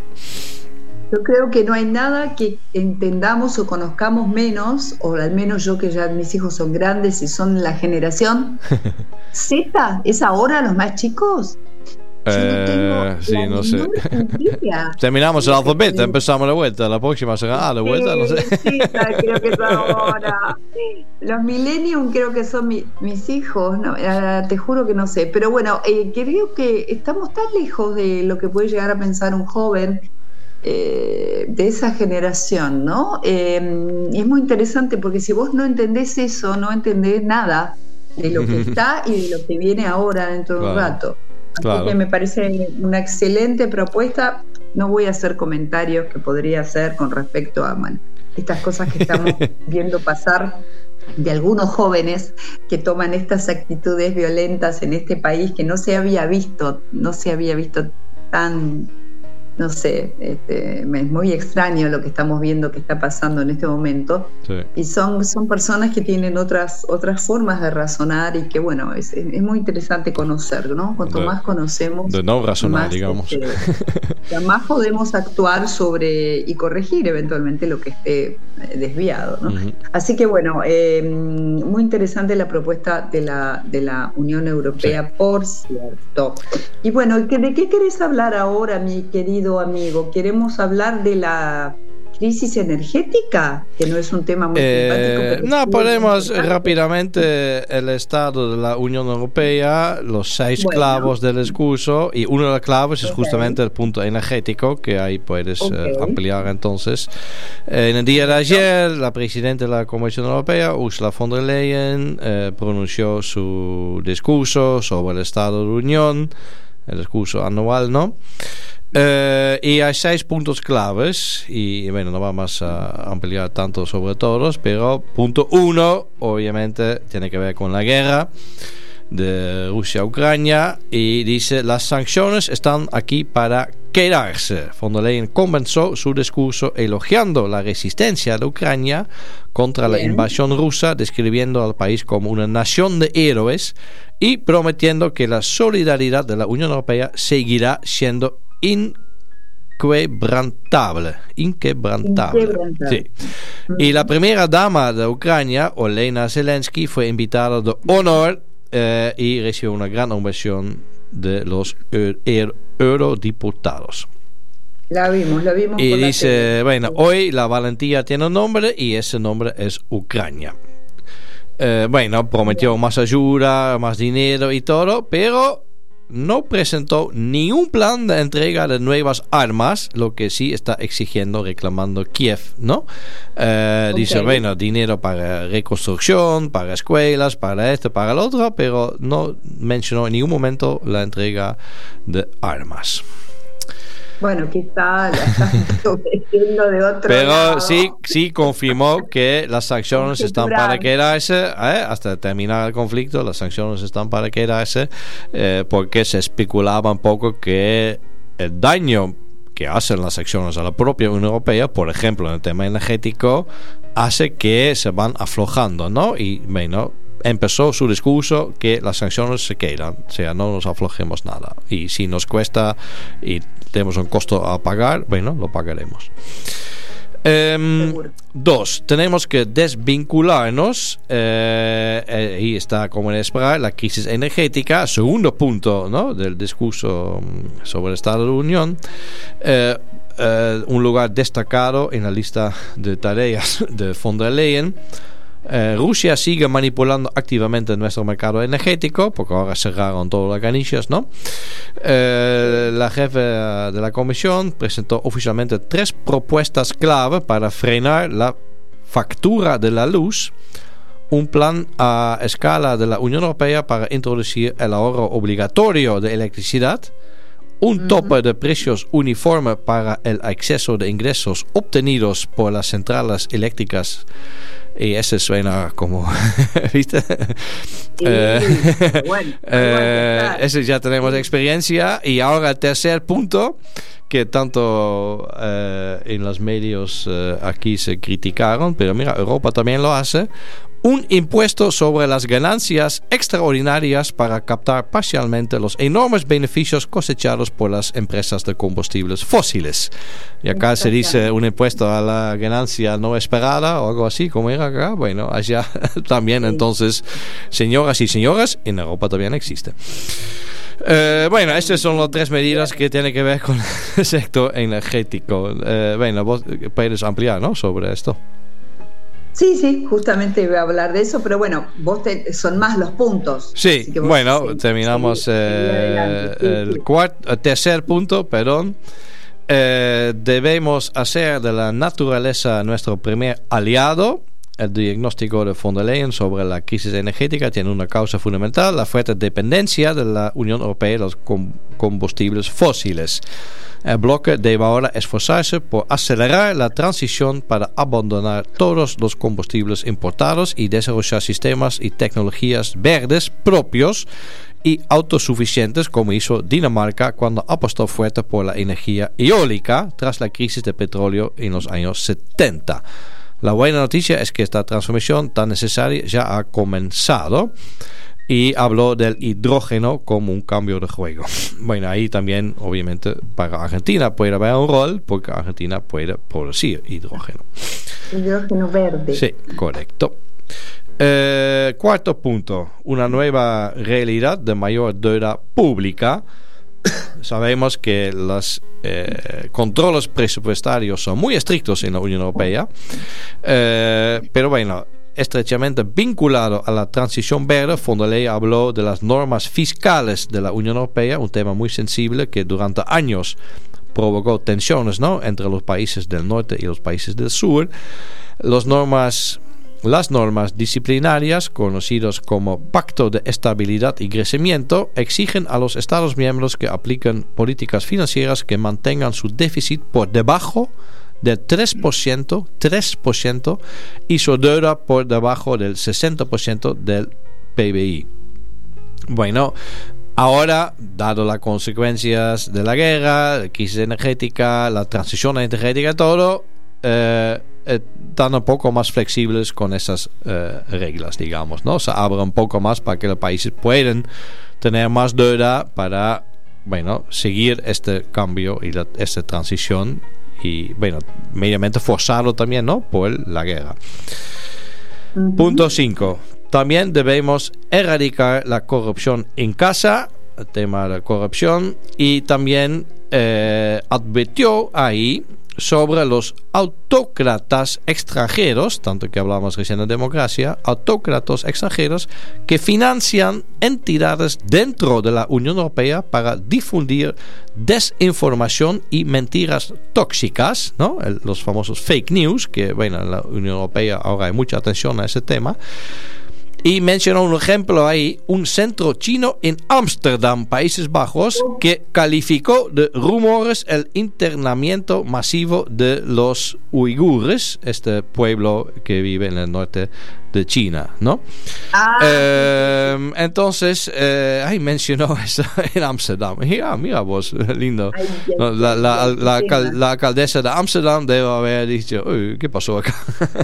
Yo creo que no hay nada que entendamos o conozcamos menos, o al menos yo, que ya mis hijos son grandes y son la generación Z, ¿es ahora los más chicos? Yo no tengo Eh, sí, la no sé. menor idea. Terminamos el alfabeto, empezamos de vuelta. La próxima será A de vuelta, no sé. Sí, creo que es ahora. Los millennium creo que son mi- mis hijos, no, eh, te juro que no sé. Pero bueno, eh, creo que estamos tan lejos de lo que puede llegar a pensar un joven eh, de esa generación, ¿no? Eh, y es muy interesante porque si vos no entendés eso, no entendés nada de lo que está y de lo que viene ahora dentro de un Claro. rato. Así Claro. que me parece una excelente propuesta. No voy a hacer comentarios que podría hacer con respecto a bueno, estas cosas que estamos viendo pasar de algunos jóvenes que toman estas actitudes violentas en este país que no se había visto, no se había visto tan, no sé, este, es muy extraño lo que estamos viendo que está pasando en este momento. Sí. Y son, son personas que tienen otras, otras formas de razonar y que, bueno, es, es muy interesante conocer, ¿no? Cuanto De- más conocemos, de no razonar, más, digamos. este, ya más podemos actuar sobre y corregir eventualmente lo que esté eh, desviado, ¿no? Ujú. Así que, bueno, eh, muy interesante la propuesta de la, de la Unión Europea, por cierto. Y bueno, ¿de qué querés hablar ahora, mi querido amigo? ¿Queremos hablar de la crisis energética? Que no es un tema muy Eh, simpático. pero no, sí podemos es importante. rápidamente el estado de la Unión Europea, los seis Bueno. clavos del discurso, y una de las claves es Ok. justamente el punto energético, que ahí puedes Ok. eh, ampliar entonces. Eh, en el día de ayer, la presidenta de la Comisión Europea, Ursula von der Leyen, eh, pronunció su discurso sobre el estado de la Unión, el discurso anual, ¿no? Eh, y hay seis puntos claves y bueno, no vamos a ampliar tanto sobre todos, pero punto uno obviamente tiene que ver con la guerra de Rusia a Ucrania y dice: las sanciones están aquí para quedarse. Von der Leyen comenzó su discurso elogiando la resistencia de Ucrania contra la Bien. invasión rusa, describiendo al país como una nación de héroes y prometiendo que la solidaridad de la Unión Europea seguirá siendo inquebrantable. Inquebrantable. Inquebrantable. Sí. Y la primera dama de Ucrania, Olena Zelensky, fue invitada de honor eh, y recibió una gran ovación de los er- er- eurodiputados. La vimos, la vimos. Y por la dice, tele. bueno, hoy la valentía tiene un nombre y ese nombre es Ucrania. Eh, bueno, prometió más ayuda, más dinero y todo, pero no presentó ni un plan de entrega de nuevas armas, lo que sí está exigiendo, reclamando Kiev, ¿no? Eh, Ok. Dice, bueno, dinero para reconstrucción, para escuelas, para esto, para lo otro, pero no mencionó en ningún momento la entrega de armas. Bueno, quizá la están obedeciendo de otro Pero lado. sí, sí confirmó que las sanciones están para quedarse, ¿eh? Hasta terminar el conflicto, las sanciones están para quedarse, eh, porque se especulaba un poco que el daño que hacen las sanciones a la propia Unión Europea, por ejemplo, en el tema energético, hace que se van aflojando, ¿no? Y bueno, empezó su discurso que las sanciones se quedan, o sea, no nos aflojemos nada. Y si nos cuesta y tenemos un costo a pagar, bueno, lo pagaremos. Um, dos, tenemos que desvincularnos, eh, eh, y está como en esperar la crisis energética, segundo punto, ¿no?, del discurso sobre el Estado de la Unión. Eh, eh, un lugar destacado en la lista de tareas de von der Leyen. Eh, Rusia sigue manipulando activamente nuestro mercado energético, porque ahora cerraron todas las canillas, ¿no? Eh, la jefe de la comisión presentó oficialmente tres propuestas clave para frenar la factura de la luz, un plan a escala de la Unión Europea para introducir el ahorro obligatorio de electricidad, un tope de precios uniforme para el exceso de ingresos obtenidos por las centrales eléctricas. Y ese suena como, ¿viste? Sí, eh, bueno, eh, ese ya tenemos experiencia. Y ahora el tercer punto, que tanto eh, en los medios eh, aquí se criticaron, pero mira, Europa también lo hace. Un impuesto sobre las ganancias extraordinarias para captar parcialmente los enormes beneficios cosechados por las empresas de combustibles fósiles. Y acá se dice un impuesto a la ganancia no esperada o algo así, como era acá. Bueno, allá también, entonces, señoras y señores, en Europa también existe. Eh, bueno, estas son las tres medidas que tienen que ver con el sector energético. Eh, bueno, vos puedes ampliar, ¿no?, sobre esto. Sí, sí, justamente iba a hablar de eso, pero bueno, vos te, son más los puntos. Sí, vos, bueno, sí, terminamos sí, eh, sí, el, sí. Cuarto, el tercer punto, perdón. Eh, debemos hacer de la naturaleza nuestro primer aliado. El diagnóstico de von der Leyen sobre la crisis energética tiene una causa fundamental: la fuerte dependencia de la Unión Europea de los combustibles fósiles. El bloque debe ahora esforzarse por acelerar la transición para abandonar todos los combustibles importados y desarrollar sistemas y tecnologías verdes propios y autosuficientes, como hizo Dinamarca cuando apostó fuerte por la energía eólica tras la crisis de petróleo en los años setenta. La buena noticia es que esta transformación tan necesaria ya ha comenzado, y habló del hidrógeno como un cambio de juego. Bueno, ahí también, obviamente, para Argentina puede haber un rol, porque Argentina puede producir hidrógeno. Hidrógeno verde. Sí, correcto. Eh, cuarto punto, una nueva realidad de mayor deuda pública. Sabemos que los eh, controles presupuestarios son muy estrictos en la Unión Europea, eh, pero bueno, estrechamente vinculado a la transición verde, von der Leyen habló de las normas fiscales de la Unión Europea, un tema muy sensible que durante años provocó tensiones, ¿no?, entre los países del norte y los países del sur. Los normas... Las normas disciplinarias, conocidas como Pacto de Estabilidad y Crecimiento, exigen a los Estados miembros que apliquen políticas financieras que mantengan su déficit por debajo del tres por ciento, tres por ciento y su deuda por debajo del sesenta por ciento del P B I. Bueno, ahora, dado las consecuencias de la guerra, la crisis energética, la transición energética, todo, eh, están un poco más flexibles con esas eh, reglas, digamos, ¿no? Se abre un poco más para que los países puedan tener más deuda para, bueno, seguir este cambio y la, esta transición, y, bueno, mediamente forzado también, ¿no?, por la guerra. Uh-huh. Punto cinco. También debemos erradicar la corrupción en casa, el tema de la corrupción, y también eh, advirtió ahí sobre los autócratas extranjeros, tanto que hablamos recién de democracia, autócratas extranjeros que financian entidades dentro de la Unión Europea para difundir desinformación y mentiras tóxicas, ¿no?, El, los famosos fake news, que, bueno, en la Unión Europea ahora hay mucha atención a ese tema. Y mencionó un ejemplo ahí, un centro chino en Ámsterdam, Países Bajos, que calificó de rumores el internamiento masivo de los uigures, este pueblo que vive en el norte de China, ¿no? Ah, eh, entonces, eh, ahí mencionó eso en Ámsterdam. Ah, mira vos, lindo. Ay, no, la, la, la, la, la alcaldesa de Ámsterdam debe haber dicho, uy, ¿qué pasó acá?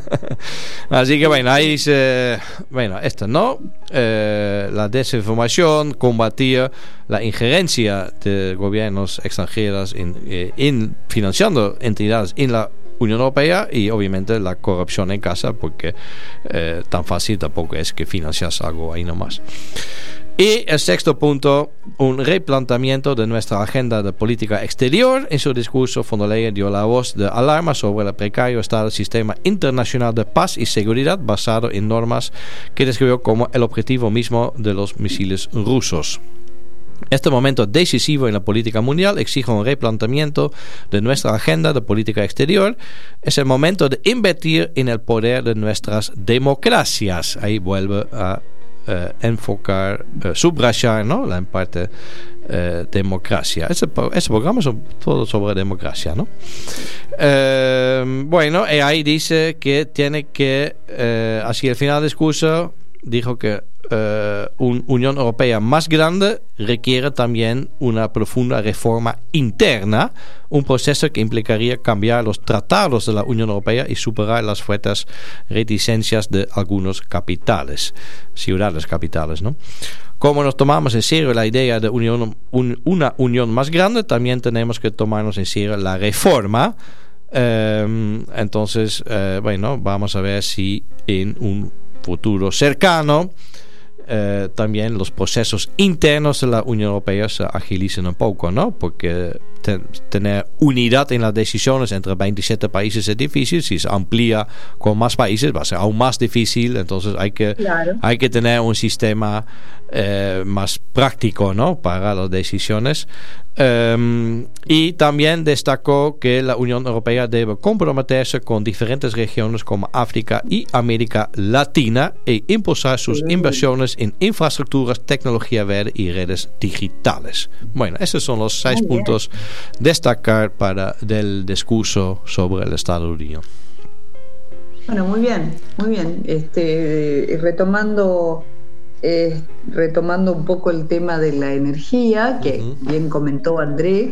Así que bueno, ahí dice, bueno, esto no, eh, la desinformación, combatir la injerencia de gobiernos extranjeros en, eh, en financiando entidades en la Unión Europea y obviamente la corrupción en casa, porque eh, tan fácil tampoco es que financias algo ahí nomás. Y el sexto punto, un replanteamiento de nuestra agenda de política exterior. En su discurso, von der Leyen dio la voz de alarma sobre el precario estado del sistema internacional de paz y seguridad basado en normas que describió como el objetivo mismo de los misiles rusos. Este momento decisivo en la política mundial exige un replanteamiento de nuestra agenda de política exterior. Es el momento de invertir en el poder de nuestras democracias. Ahí vuelve a eh, enfocar, eh, subrayar, ¿no? La en parte eh, democracia. Este, este programa es todo sobre democracia, ¿no? Eh, bueno, y ahí dice que tiene que, eh, hacia el final del discurso, dijo que Uh, una Unión Europea más grande requiere también una profunda reforma interna, un proceso que implicaría cambiar los tratados de la Unión Europea y superar las fuertes reticencias de algunos capitales, ciudades capitales, ¿no? Como nos tomamos en serio la idea de unión, un, una unión más grande, también tenemos que tomarnos en serio la reforma. Uh, entonces, uh, bueno, vamos a ver si en un futuro cercano Eh, también los procesos internos de la Unión Europea se agilicen un poco, ¿no? Porque te, tener unidad en las decisiones entre veintisiete países es difícil. Si se amplía con más países va a ser aún más difícil. Entonces hay que, claro. hay que tener un sistema eh, más práctico, ¿no? Para las decisiones. Um, y también destacó que la Unión Europea debe comprometerse con diferentes regiones como África y América Latina e impulsar sus sí. inversiones en infraestructuras, tecnología verde y redes digitales. Bueno, esos son los seis muy puntos bien. Destacar para del discurso sobre el Estado de la Unión. Bueno, muy bien, muy bien. Este, retomando Eh, retomando un poco el tema de la energía, que uh-huh. bien comentó André,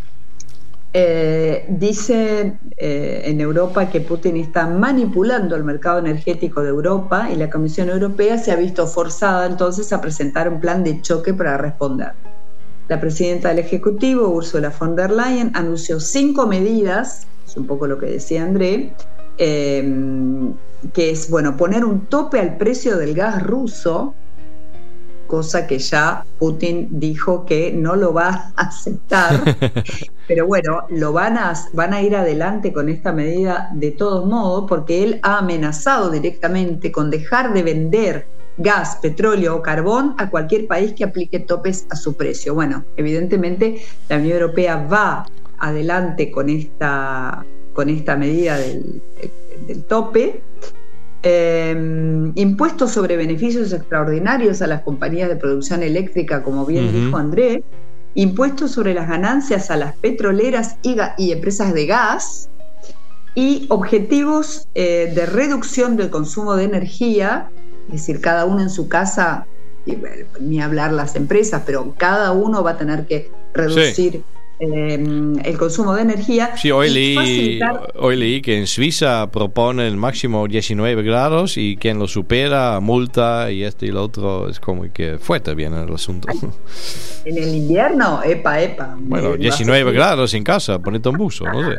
eh, dice eh, en Europa que Putin está manipulando el mercado energético de Europa y la Comisión Europea se ha visto forzada entonces a presentar un plan de choque para responder. La presidenta del Ejecutivo, Ursula von der Leyen, anunció cinco medidas, es un poco lo que decía André, eh, que es, bueno, poner un tope al precio del gas ruso, cosa que ya Putin dijo que no lo va a aceptar, pero bueno, lo van a, van a ir adelante con esta medida de todos modos, porque él ha amenazado directamente con dejar de vender gas, petróleo o carbón a cualquier país que aplique topes a su precio. Bueno, evidentemente la Unión Europea va adelante con esta, con esta medida del, del tope. Eh, impuestos sobre beneficios extraordinarios a las compañías de producción eléctrica, como bien uh-huh. dijo André, impuestos sobre las ganancias a las petroleras y, ga- y empresas de gas, y objetivos eh, de reducción del consumo de energía, es decir, cada uno en su casa, y, bueno, ni hablar las empresas, pero cada uno va a tener que reducir sí. Eh, el consumo de energía. Sí, hoy leí, facilitar... hoy leí que en Suiza propone el máximo diecinueve grados y quien lo supera multa y esto y lo otro. Es como que fuerte viene el asunto. Ay, en el invierno, epa, epa. Bueno, diecinueve grados en casa, ponete un buzo, no sé.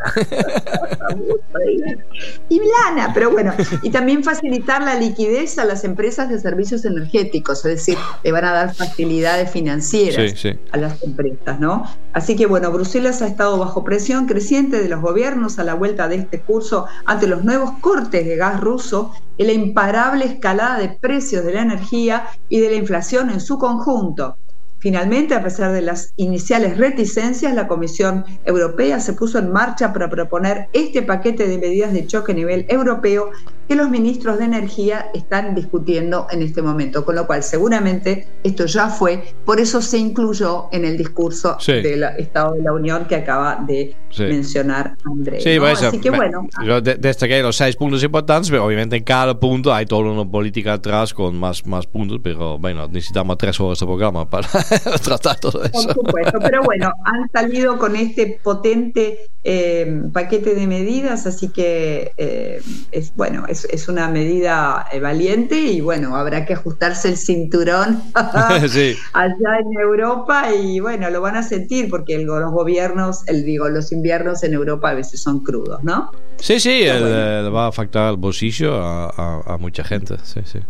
Y lana, pero bueno. Y también facilitar la liquidez a las empresas de servicios energéticos, es decir, le van a dar facilidades financieras sí, sí. a las empresas, ¿no? Así que bueno, Bruselas ha estado bajo presión creciente de los gobiernos a la vuelta de este curso ante los nuevos cortes de gas ruso y la imparable escalada de precios de la energía y de la inflación en su conjunto. Finalmente, a pesar de las iniciales reticencias, la Comisión Europea se puso en marcha para proponer este paquete de medidas de choque a nivel europeo que los ministros de energía están discutiendo en este momento, con lo cual seguramente esto ya fue, por eso se incluyó en el discurso sí. del Estado de la Unión que acaba de sí. mencionar André. Sí, ¿no? eso, Así que bueno. Yo de, destaqué los seis puntos importantes, pero obviamente en cada punto hay toda una política atrás con más, más puntos, pero bueno, necesitamos tres horas de programa para tratar todo eso. Por supuesto, pero bueno, han salido con este potente eh, paquete de medidas, así que eh, es bueno, es, es una medida eh, valiente y bueno, habrá que ajustarse el cinturón sí. allá en Europa y bueno, lo van a sentir porque el, los gobiernos, el digo, los inviernos en Europa a veces son crudos, ¿no? Sí, sí, el, bueno. el va a afectar el bolsillo a, a, a mucha gente, sí, sí.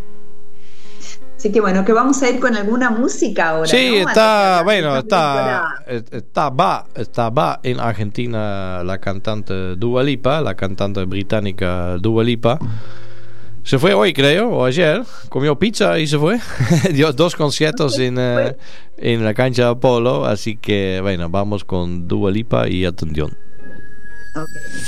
Así que bueno, que vamos a ir con alguna música ahora. Sí, ¿no? está, bueno, está, está, va, está, va en Argentina la cantante Dua Lipa, la cantante británica Dua Lipa. Se fue hoy, creo, o ayer, comió pizza y se fue. Dio dos conciertos en, uh, en la cancha de Apolo, así que bueno, vamos con Dua Lipa y atención. Okay.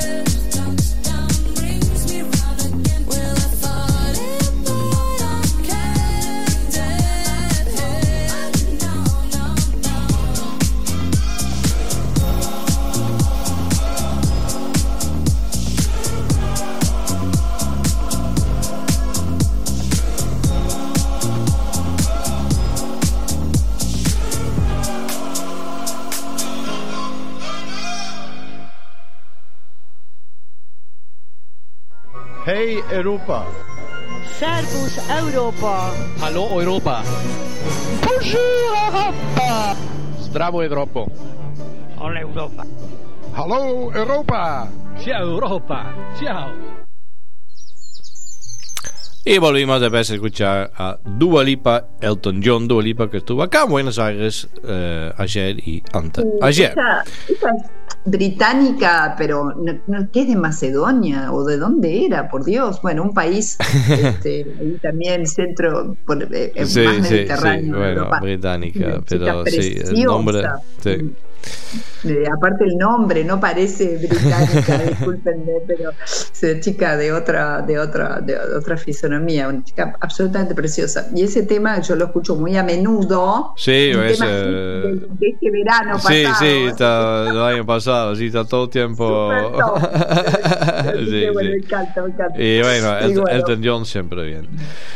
Will I fall in? Hey Europa. Servus Europa. Hallo Europa. Bonjour Europa. Zdravo Evropo. Hola Europa. Hallo Europa. Ciao Europa. Ciao. Y volvimos después a escuchar a Dua Lipa, Elton John, Dua Lipa, que estuvo acá en Buenos Aires eh, ayer y antes ayer. Esa, esa es británica, pero no, no, ¿qué es de Macedonia? ¿O de dónde era? Por Dios. Bueno, un país este, ahí también centro, por, eh, sí, más sí, mediterráneo. sí, bueno, Europa. británica, pero preciosa. sí, el nombre. Sí. Eh, aparte el nombre no parece británica, discúlpenme, pero es una chica de otra, de otra, de otra fisonomía, una chica absolutamente preciosa. Y ese tema yo lo escucho muy a menudo. Sí, un es, tema eh, de, de este verano sí, pasado. sí, está el año pasado, sí, está todo el tiempo. sí, sí, bueno, sí. me encanta, me encanta. Y bueno, Y El, bueno. Elton John siempre bien.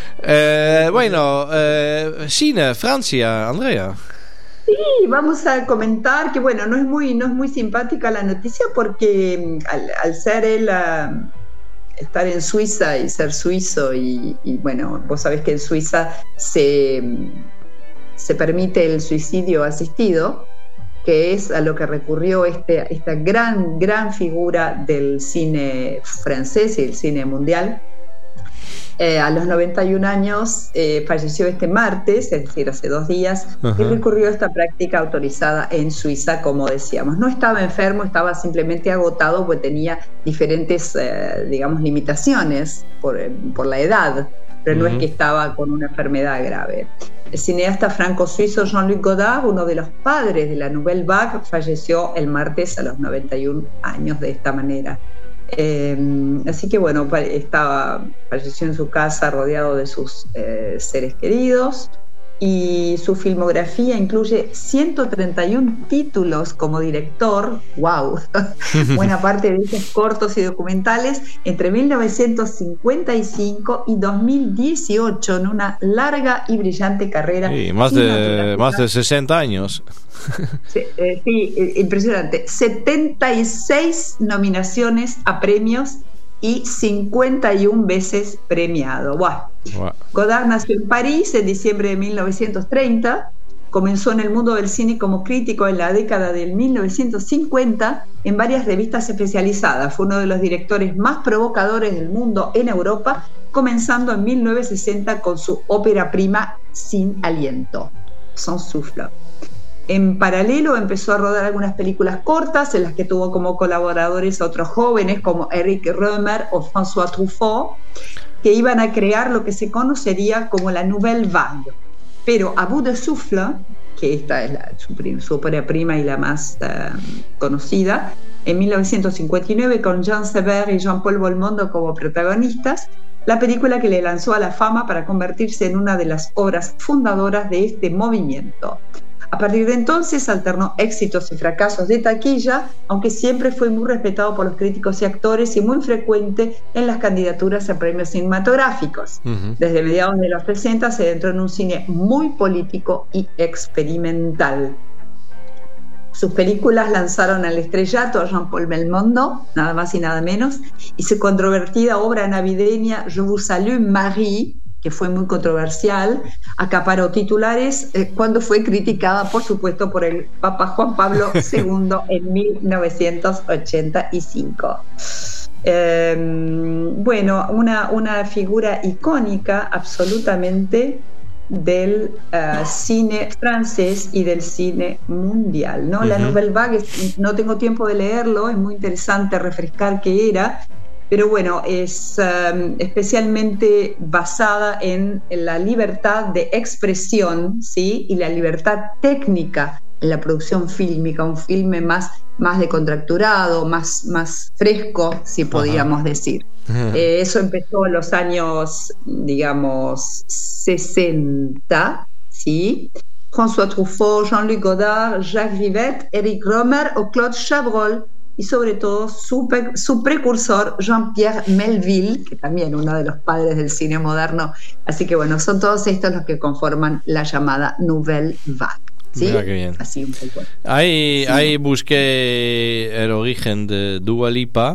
Eh, bueno, eh, cine, Francia, Andrea. Sí, vamos a comentar que bueno, no es muy, no es muy simpática la noticia porque al, al ser él uh, estar en Suiza y ser suizo y, y bueno, vos sabés que en Suiza se, se permite el suicidio asistido, que es a lo que recurrió este, esta gran, gran figura del cine francés y el cine mundial. Eh, a los noventa y un años eh, falleció este martes, es decir, hace dos días, y recurrió a esta práctica autorizada en Suiza, como decíamos. No estaba enfermo, estaba simplemente agotado porque tenía diferentes, eh, digamos, limitaciones por, por la edad, pero uh-huh. no es que estaba con una enfermedad grave. El cineasta franco-suizo Jean-Luc Godard, uno de los padres de la Nouvelle Vague, falleció el martes a los noventa y un años de esta manera. Eh, así que bueno, estaba, falleció en su casa rodeado de sus eh, seres queridos y su filmografía incluye ciento treinta y uno títulos como director, wow, buena parte de esos cortos y documentales entre mil novecientos cincuenta y cinco y dos mil dieciocho en una larga y brillante carrera. Sí, más de, más de sesenta años. Sí, eh, sí, impresionante. setenta y seis nominaciones a premios y cincuenta y una veces premiado. Wow. Wow. Godard nació en París en diciembre de mil novecientos treinta. Comenzó en el mundo del cine como crítico en la década del mil novecientos cincuenta en varias revistas especializadas. Fue uno de los directores más provocadores del mundo en Europa, comenzando en mil novecientos sesenta con su ópera prima Sin Aliento, Sans Souffle. En paralelo empezó a rodar algunas películas cortas en las que tuvo como colaboradores a otros jóvenes como Eric Rohmer o François Truffaut, que iban a crear lo que se conocería como la Nouvelle Vague. Pero A Bout de Souffle, que esta es la, su, su ópera prima y la más uh, conocida, en mil novecientos cincuenta y nueve con Jean Sever y Jean-Paul Belmondo como protagonistas, la película que le lanzó a la fama para convertirse en una de las obras fundadoras de este movimiento. A partir de entonces alternó éxitos y fracasos de taquilla, aunque siempre fue muy respetado por los críticos y actores y muy frecuente en las candidaturas a premios cinematográficos. Uh-huh. Desde mediados de los sesenta se adentró en un cine muy político y experimental. Sus películas lanzaron al estrellato a Jean-Paul Belmondo, nada más y nada menos, y su controvertida obra navideña Je vous salue Marie, que fue muy controversial, acaparó titulares eh, cuando fue criticada, por supuesto, por el Papa Juan Pablo segundo en mil novecientos ochenta y cinco. Eh, bueno, una, una figura icónica absolutamente del uh, cine francés y del cine mundial, ¿no? Uh-huh. La Nouvelle Vague, no tengo tiempo de leerlo, es muy interesante refrescar qué era, pero bueno, es um, especialmente basada en la libertad de expresión, ¿sí? Y la libertad técnica en la producción fílmica, un filme más, más decontracturado, más, más fresco, si podríamos uh-huh. decir. Uh-huh. Eh, eso empezó en los años, digamos, sesenta, ¿sí? François Truffaut, Jean-Luc Godard, Jacques Rivette, Eric Rohmer o Claude Chabrol, y sobre todo su, pe- su precursor Jean-Pierre Melville, que también uno de los padres del cine moderno. Así que bueno, son todos estos los que conforman la llamada Nouvelle Vague. ¿Sí? Mira qué bien. Así un poco. Ahí, sí. ahí busqué el origen de Dua Lipa.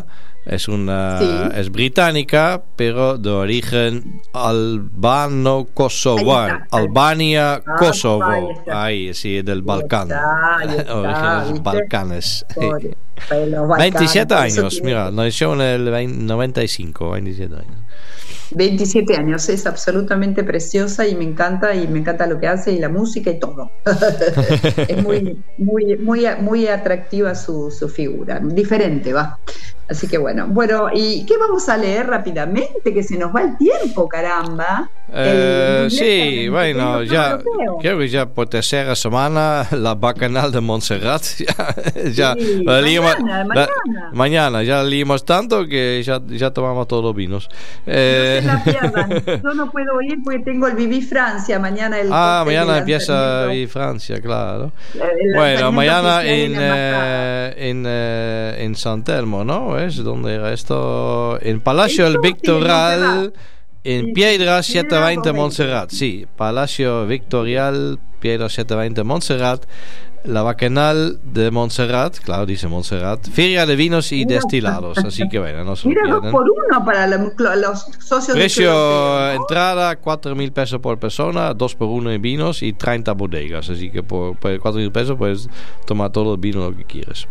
Es una Sí. es británica, pero de origen albano-kosovar. Ahí está. Albania, Ah, Kosovo. ahí está. Ahí, sí, del Balcán. está, ahí está, Orígenes ¿viste? balcanes. Por- por los Balcanes, veintisiete por eso años, tiene- mira, nació en el veinte noventa y cinco, veintisiete años. veintisiete años, es absolutamente preciosa y me encanta y me encanta lo que hace y la música y todo. Es muy, muy, muy, muy atractiva su, su figura, diferente, va. Así que bueno, bueno, ¿y qué vamos a leer rápidamente? Que se nos va el tiempo, caramba. Eh, El- sí, el- bueno, el- ya europeo. creo que ya por tercera semana la Bacanal de Montserrat ya, ya Sí, la leímos- mañana, la- mañana. mañana ya leímos tanto que ya, ya tomamos todos los vinos. Eh, No se la pierdan. Yo no puedo ir porque tengo el Viví Francia mañana. El ah, cóctel mañana de empieza lanzamiento. y Francia, claro. El Bueno, lanzamiento mañana oficial en, la embajada. eh, en, eh, en San Telmo, ¿no? ¿Es donde era esto? En Palacio del Esto, sí, en Victoral, Montserrat. en Sí, Piedra sí, setecientos veinte Piedra Montserrat. Sí, Palacio Victorial, Piedra setecientos veinte Montserrat. La Bacanal de Montserrat, claro, dice Montserrat. Feria de vinos y Mira. destilados, así que bueno, no se lo Mira, dos pierdan. por uno para la- los socios Precio del Club Europeo, ¿no? entrada cuatro mil pesos por persona, dos por uno en vinos y treinta bodegas. Así que por, por cuatro mil pesos puedes tomar todo el vino lo que quieres.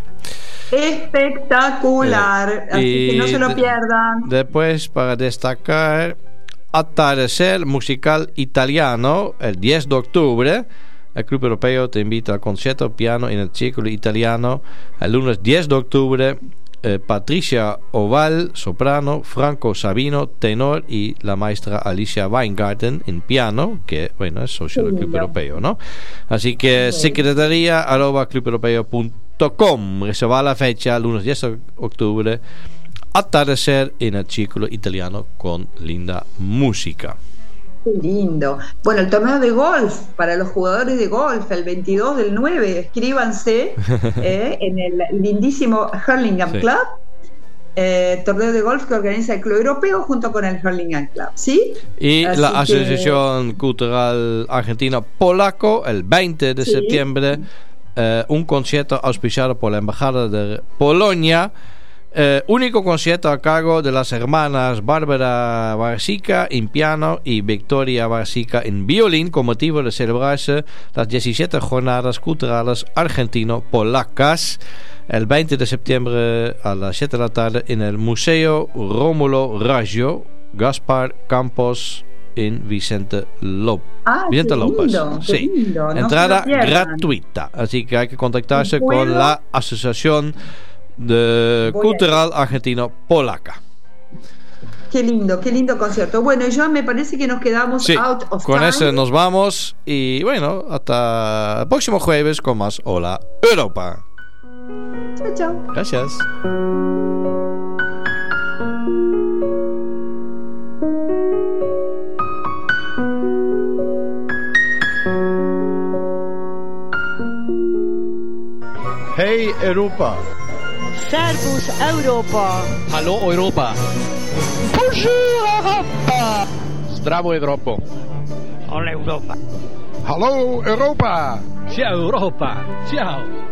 Espectacular. Eh, Así y que no se lo de- pierdan. Después, para destacar, Atardecer Musical Italiano, el diez de octubre. El Club Europeo te invita al concierto piano en el Círculo Italiano el lunes diez de octubre. Eh, Patricia Oval, soprano, Franco Sabino, tenor y la maestra Alicia Weingarten en piano, que bueno, es socio del Club Lindo. Europeo, ¿no? Así que secretaría arroba clubeuropeo punto com. Reserva la fecha, lunes diez de octubre, atardecer en el Círculo Italiano con linda música. Qué lindo. Bueno, el torneo de golf para los jugadores de golf, el veintidós del nueve, escríbanse eh, en el lindísimo Hurlingham Sí. Club, eh, torneo de golf que organiza el Club Europeo junto con el Hurlingham Club, ¿sí? Y Así la que- Asociación Cultural Argentina Polaco, el veinte de Sí. septiembre, eh, un concierto auspiciado por la Embajada de Polonia. Eh, único concierto a cargo de las hermanas Bárbara Barsica en piano y Victoria Barsica en violín, con motivo de celebrarse las diecisiete jornadas culturales argentino-polacas el veinte de septiembre a las siete de la tarde en el Museo Rómulo Raggio, Gaspar Campos en Vicente López. Ah, Vicente qué López. lindo, qué Sí. lindo, no se Entrada lo pierdan. gratuita, así que hay que contactarse ¿Puedo? con la Asociación de Voy a- Cultural Argentino Polaca. Qué lindo, qué lindo concierto. Bueno, yo me parece que nos quedamos Sí, out of con time. ese nos vamos y bueno, hasta el próximo jueves con más Hola Europa. Chao, chao. Gracias. Hey Europa. Servus Europa. Hallo Europa. Bonjour Europa. Zdravo Evropo. Hola Europa. Hallo Europa. Ciao Europa. Ciao.